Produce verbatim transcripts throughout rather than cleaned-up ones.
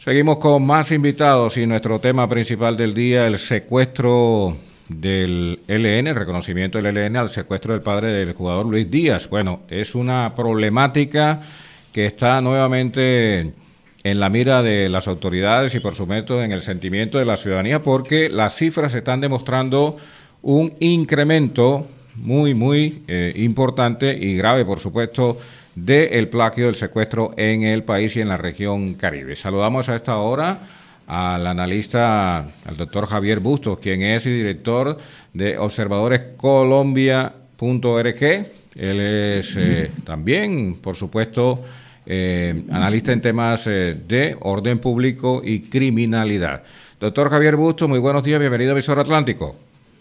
Seguimos con más invitados y nuestro tema principal del día, el secuestro del L N, el reconocimiento del L N al secuestro del padre del jugador Luis Díaz. Bueno, es una problemática que está nuevamente en la mira de las autoridades y por supuesto en el sentimiento de la ciudadanía, porque las cifras están demostrando un incremento muy, muy eh, importante y grave, por supuesto, del plagio del secuestro en el país y en la región Caribe. Saludamos a esta hora al analista, al doctor Javier Bustos, quien es director de observadores colombia punto org. Él es eh, también, por supuesto, eh, analista en temas eh, de orden público y criminalidad. Doctor Javier Bustos, muy buenos días, bienvenido a Visor Atlántico.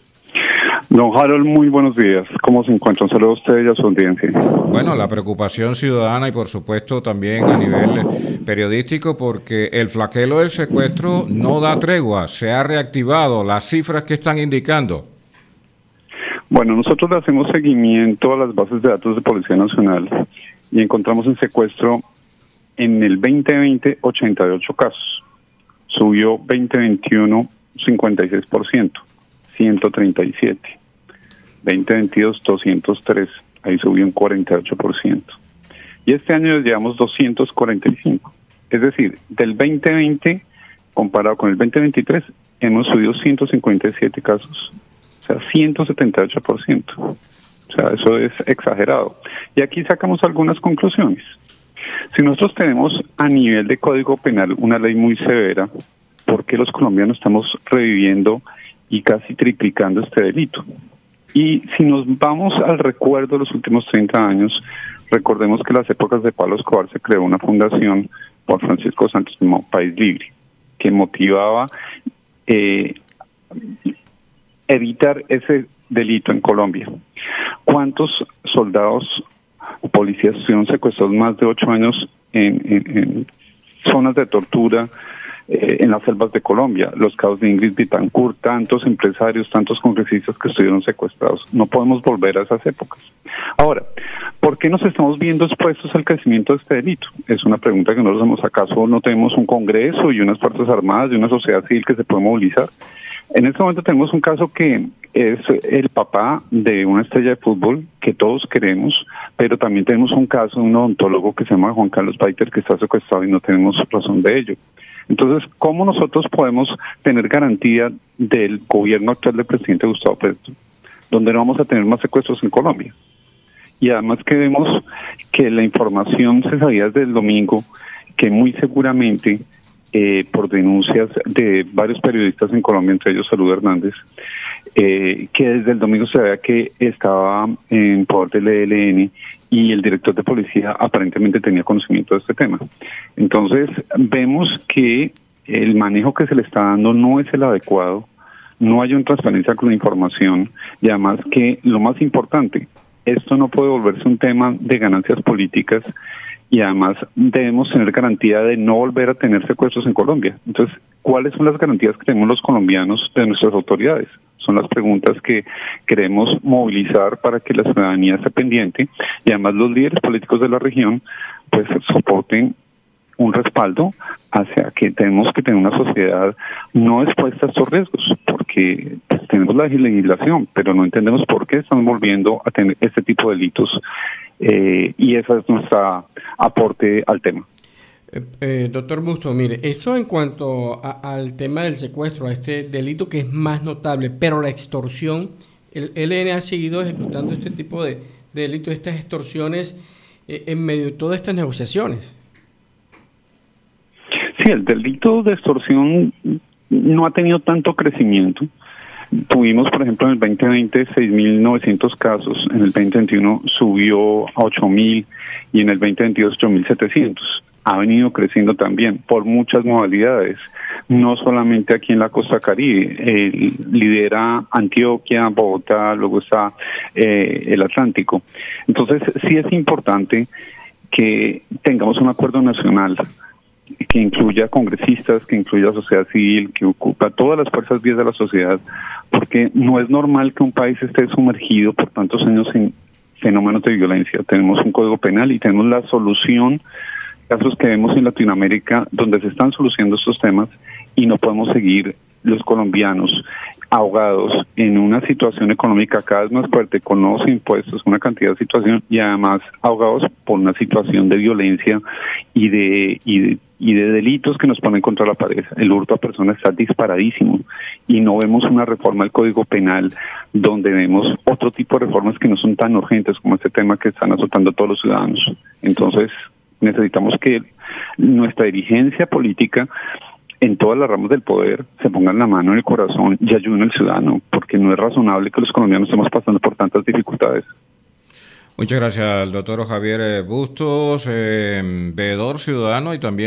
Don Harold, muy buenos días. ¿Cómo se encuentran? Saludos a usted y a su audiencia. Bueno, la preocupación ciudadana y por supuesto también a nivel periodístico, porque el flagelo del secuestro no da tregua, se ha reactivado. Las cifras que están indicando. Bueno, nosotros le hacemos seguimiento a las bases de datos de Policía Nacional y encontramos en secuestro en el veinte veinte ochenta y ocho casos. Subió veinte veintiuno cincuenta y seis por ciento, ciento treinta y siete. veinte veintidós doscientos tres, ahí subió un cuarenta y ocho por ciento. Y este año ya llevamos doscientos cuarenta y cinco. Es decir, del veinte veinte comparado con el veinte veintitrés hemos subido ciento cincuenta y siete casos, o sea, ciento setenta y ocho por ciento. O sea, eso es exagerado. Y aquí sacamos algunas conclusiones. Si nosotros tenemos a nivel de Código Penal una ley muy severa, ¿por qué los colombianos estamos reviviendo y casi triplicando este delito? Y si nos vamos al recuerdo de los últimos treinta años, recordemos que en las épocas de Pablo Escobar se creó una fundación por Francisco Santos Dumont, País Libre, que motivaba eh, evitar ese delito en Colombia. ¿Cuántos soldados o policías estuvieron secuestrados más de ocho años en, en, en zonas de tortura, eh, en las selvas de Colombia? Los casos de Ingrid Betancourt, tantos empresarios, tantos congresistas que estuvieron secuestrados. No podemos volver a esas épocas. Ahora, ¿por qué nos estamos viendo expuestos al crecimiento de este delito? Es una pregunta que nosotros hacemos. ¿Acaso no tenemos un Congreso y unas Fuerzas Armadas y una sociedad civil que se puede movilizar? En este momento tenemos un caso que es el papá de una estrella de fútbol que todos queremos, pero también tenemos un caso de un odontólogo que se llama Juan Carlos Baiter que está secuestrado y no tenemos razón de ello. Entonces, ¿cómo nosotros podemos tener garantía del gobierno actual del presidente Gustavo Petro, donde no vamos a tener más secuestros en Colombia? Y además que vemos que la información se sabía desde el domingo, que muy seguramente Eh, por denuncias de varios periodistas en Colombia, entre ellos Salud Hernández, eh, que desde el domingo se sabía que estaba en poder del E L N y el director de policía aparentemente tenía conocimiento de este tema. Entonces vemos que el manejo que se le está dando no es el adecuado, no hay una transparencia con la información y además que lo más importante, esto no puede volverse un tema de ganancias políticas. Y además debemos tener garantía de no volver a tener secuestros en Colombia. Entonces, ¿cuáles son las garantías que tenemos los colombianos de nuestras autoridades? Son las preguntas que queremos movilizar para que la ciudadanía esté pendiente y además los líderes políticos de la región pues soporten un respaldo hacia que tenemos que tener una sociedad no expuesta a estos riesgos, porque pues, tenemos la legislación, pero no entendemos por qué estamos volviendo a tener este tipo de delitos. Eh, y ese es nuestro aporte al tema. Eh, eh, doctor Bustos, mire, eso en cuanto a, al tema del secuestro, a este delito que es más notable, pero la extorsión, el L N ha seguido ejecutando este tipo de, de delitos, estas extorsiones eh, en medio de todas estas negociaciones. Sí, el delito de extorsión no ha tenido tanto crecimiento. Tuvimos, por ejemplo, en el veinte veinte seis mil novecientos casos, en el veinte veintiuno subió a ocho mil y en el veinte veintidós ocho mil setecientos. Ha venido creciendo también por muchas modalidades, no solamente aquí en la costa Caribe, eh, lidera Antioquia, Bogotá, luego está eh, el Atlántico. Entonces sí es importante que tengamos un acuerdo nacional que incluya congresistas, que incluya sociedad civil, que ocupa todas las fuerzas vivas de la sociedad, porque no es normal que un país esté sumergido por tantos años en fenómenos de violencia. Tenemos un código penal y tenemos la solución casos que vemos en Latinoamérica donde se están solucionando estos temas y no podemos seguir los colombianos ahogados en una situación económica cada vez más fuerte, con nuevos impuestos, una cantidad de situación, y además ahogados por una situación de violencia y de, y de y de delitos que nos ponen contra la pared. El hurto a personas está disparadísimo y no vemos una reforma del Código Penal donde vemos otro tipo de reformas que no son tan urgentes como este tema que están azotando a todos los ciudadanos. Entonces necesitamos que nuestra dirigencia política en todas las ramas del poder se pongan la mano en el corazón y ayuden al ciudadano, porque no es razonable que los colombianos estemos pasando por tantas dificultades. Muchas gracias al doctor Javier Bustos, eh, veedor ciudadano y también